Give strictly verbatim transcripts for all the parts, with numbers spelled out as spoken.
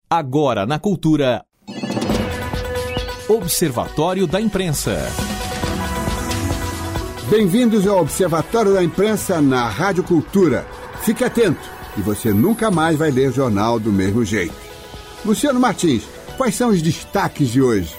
Agora na Cultura. Observatório da Imprensa. Bem-vindos ao Observatório da Imprensa na Rádio Cultura. Fique atento e você nunca mais vai ler jornal do mesmo jeito. Luciano Martins, quais são os destaques de hoje?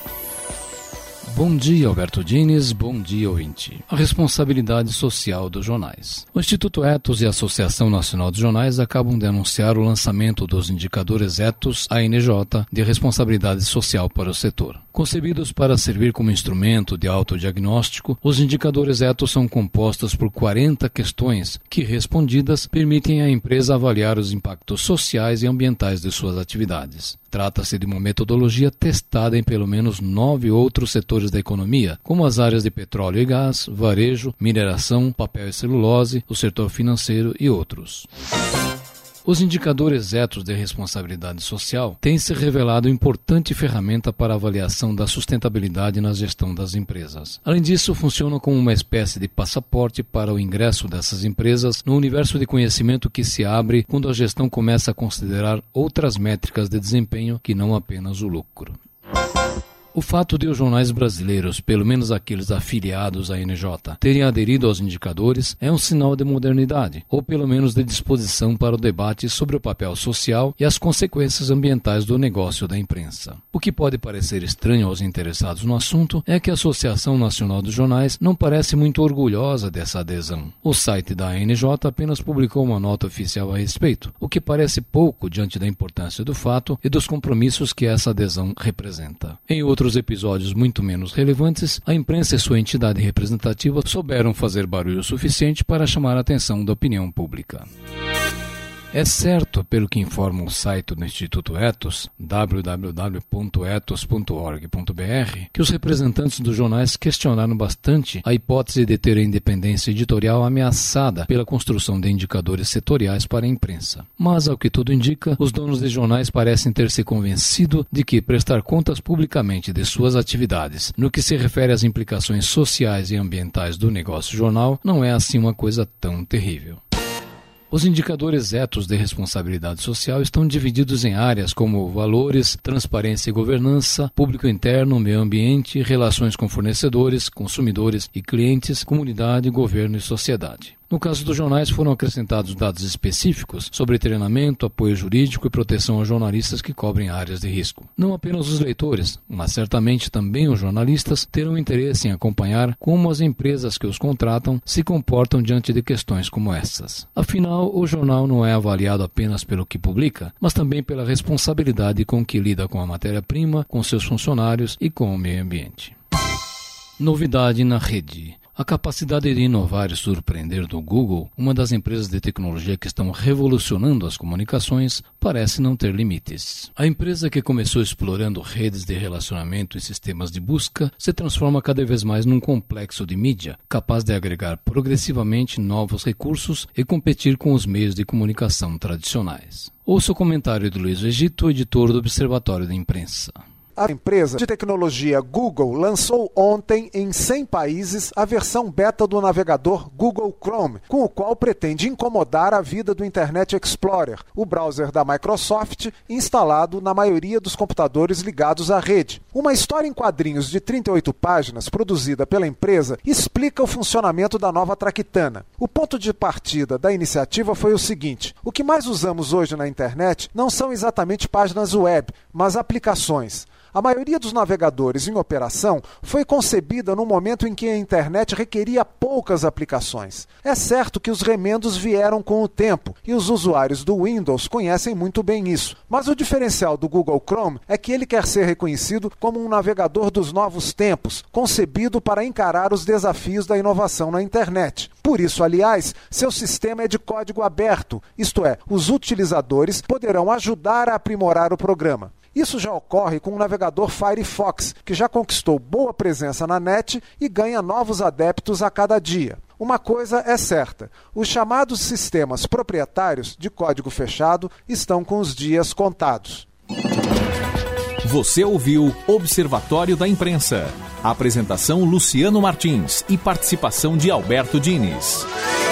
Bom dia, Alberto Diniz. Bom dia, ouvinte. A responsabilidade social dos jornais. O Instituto Ethos e a Associação Nacional dos Jornais acabam de anunciar o lançamento dos indicadores Ethos A N J de responsabilidade social para o setor. Concebidos para servir como instrumento de autodiagnóstico, os indicadores Ethos são compostos por quarenta questões que, respondidas, permitem à empresa avaliar os impactos sociais e ambientais de suas atividades. Trata-se de uma metodologia testada em pelo menos nove outros setores da economia, como as áreas de petróleo e gás, varejo, mineração, papel e celulose, o setor financeiro e outros. Os indicadores Ethos de responsabilidade social têm se revelado importante ferramenta para a avaliação da sustentabilidade na gestão das empresas. Além disso, funcionam como uma espécie de passaporte para o ingresso dessas empresas no universo de conhecimento que se abre quando a gestão começa a considerar outras métricas de desempenho que não apenas o lucro. O fato de os jornais brasileiros, pelo menos aqueles afiliados à N J, terem aderido aos indicadores é um sinal de modernidade, ou pelo menos de disposição para o debate sobre o papel social e as consequências ambientais do negócio da imprensa. O que pode parecer estranho aos interessados no assunto é que a Associação Nacional dos Jornais não parece muito orgulhosa dessa adesão. O site da A N J apenas publicou uma nota oficial a respeito, o que parece pouco diante da importância do fato e dos compromissos que essa adesão representa. Em outro outros episódios muito menos relevantes, a imprensa e sua entidade representativa souberam fazer barulho suficiente para chamar a atenção da opinião pública. É certo, pelo que informa o site do Instituto Ethos, w w w ponto ethos ponto org ponto b r, que os representantes dos jornais questionaram bastante a hipótese de ter a independência editorial ameaçada pela construção de indicadores setoriais para a imprensa. Mas, ao que tudo indica, os donos de jornais parecem ter se convencido de que prestar contas publicamente de suas atividades, no que se refere às implicações sociais e ambientais do negócio jornal, não é assim uma coisa tão terrível. Os indicadores Ethos de responsabilidade social estão divididos em áreas como valores, transparência e governança, público interno, meio ambiente, relações com fornecedores, consumidores e clientes, comunidade, governo e sociedade. No caso dos jornais, foram acrescentados dados específicos sobre treinamento, apoio jurídico e proteção aos jornalistas que cobrem áreas de risco. Não apenas os leitores, mas certamente também os jornalistas terão interesse em acompanhar como as empresas que os contratam se comportam diante de questões como essas. Afinal, o jornal não é avaliado apenas pelo que publica, mas também pela responsabilidade com que lida com a matéria-prima, com seus funcionários e com o meio ambiente. Novidade na rede. A capacidade de inovar e surpreender do Google, uma das empresas de tecnologia que estão revolucionando as comunicações, parece não ter limites. A empresa que começou explorando redes de relacionamento e sistemas de busca se transforma cada vez mais num complexo de mídia, capaz de agregar progressivamente novos recursos e competir com os meios de comunicação tradicionais. Ouça o comentário de Luiz Egito, editor do Observatório da Imprensa. A empresa de tecnologia Google lançou ontem em cem países a versão beta do navegador Google Chrome, com o qual pretende incomodar a vida do Internet Explorer, o browser da Microsoft instalado na maioria dos computadores ligados à rede. Uma história em quadrinhos de trinta e oito páginas, produzida pela empresa, explica o funcionamento da nova traquitana. O ponto de partida da iniciativa foi o seguinte: o que mais usamos hoje na internet não são exatamente páginas web, mas aplicações. A maioria dos navegadores em operação foi concebida no momento em que a internet requeria poucas aplicações. É certo que os remendos vieram com o tempo, e os usuários do Windows conhecem muito bem isso. Mas o diferencial do Google Chrome é que ele quer ser reconhecido como um navegador dos novos tempos, concebido para encarar os desafios da inovação na internet. Por isso, aliás, seu sistema é de código aberto, isto é, os utilizadores poderão ajudar a aprimorar o programa. Isso já ocorre com o navegador Firefox, que já conquistou boa presença na net e ganha novos adeptos a cada dia. Uma coisa é certa: os chamados sistemas proprietários de código fechado estão com os dias contados. Você ouviu Observatório da Imprensa. Apresentação Luciano Martins e participação de Alberto Diniz.